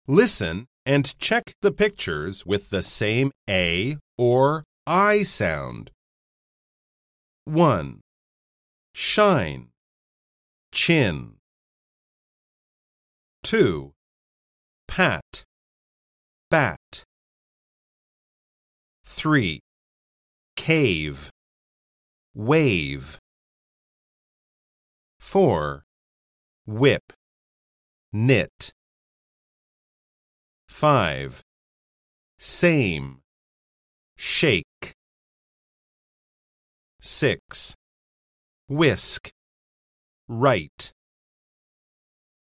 Listen and check the pictures with the same A or I sound. 1. Shine, chin. 2. Pat, bat. 3. Cave, wave. 4. Whip, knit. 5. Same, shake. 6. Whisk, write.